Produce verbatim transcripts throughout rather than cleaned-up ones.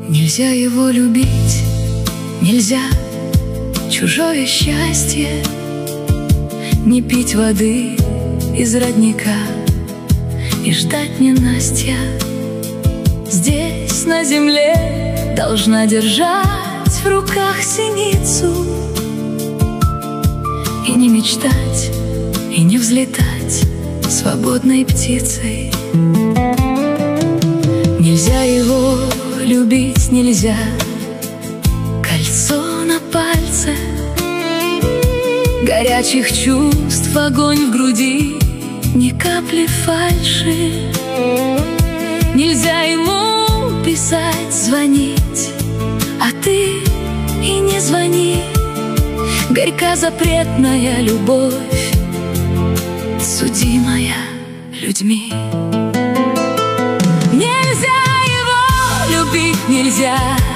Нельзя его любить, нельзя чужое счастье, не пить воды из родника и ждать ненастья. Здесь на земле должна держать в руках синицу и не мечтать, и не взлетать свободной птицей. Нельзя его любить, нельзя кольцо на пальце, горячих чувств огонь в груди, ни капли фальши. Нельзя ему писать, звонить, а ты и не звони. Горька запретная любовь, судимая людьми. Нельзя его любить, нельзя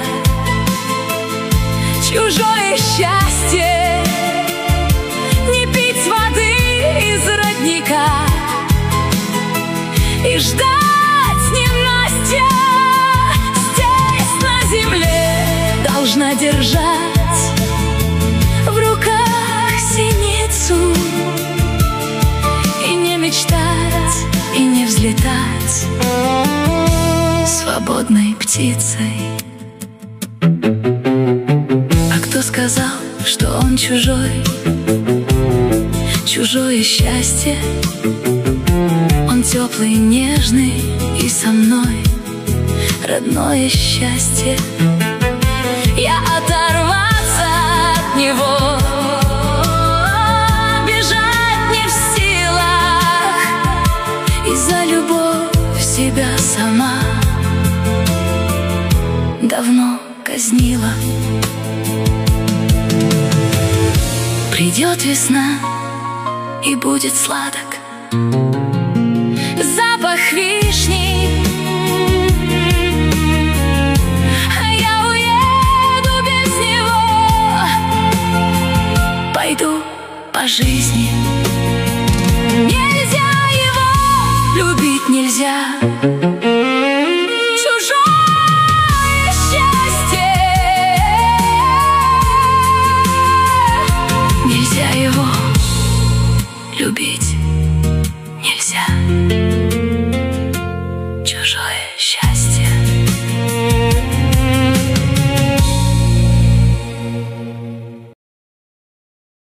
чужое счастье, не пить воды из родника и ждать ненастья. Здесь на земле должна держать в руках синицу и не мечтать, и не взлетать свободной птицей. А кто сказал, что он чужой? Чужое счастье, он теплый, нежный и со мной родное счастье. Я оторваться от него бежать не в силах, и за любовь себя сама давно казнила. Придет весна, и будет сладок запах вишни. Я уеду без него, пойду по жизни. Нельзя его любить, нельзя чужое счастье, нельзя его любить, нельзя.